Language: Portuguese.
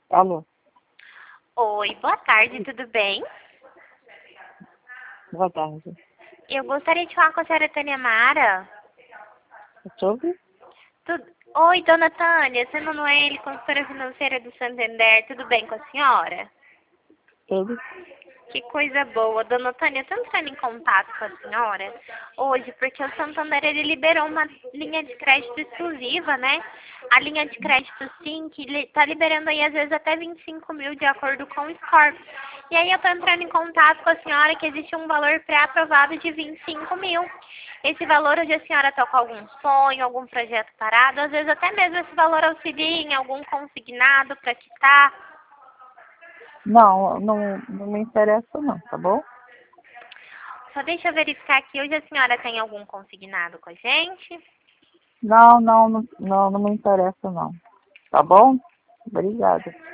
Alô, Oi, boa tarde, tudo bem? boa tarde. Eu gostaria de falar com a senhora Tânia Mara. Sobre? Oi, dona Tânia, Sandra Noelle, consultora financeira do Santander, tudo bem com a senhora? Ele? Que coisa boa. Dona Tânia, eu estou entrando em contato com a senhora hoje porque o Santander ele liberou uma linha de crédito exclusiva, né? A linha de crédito sim, que está liberando aí às vezes até 25 mil de acordo com o score. E aí eu estou entrando em contato com a senhora que existe um valor pré-aprovado de 25 mil. Esse valor hoje a senhora está com algum sonho, algum projeto parado, às vezes até mesmo esse valor auxilia em algum consignado para quitar. Não me interessa não, tá bom? Só deixa eu verificar aqui, hoje a senhora tem algum consignado com a gente? Não me interessa não. Tá bom? Obrigada.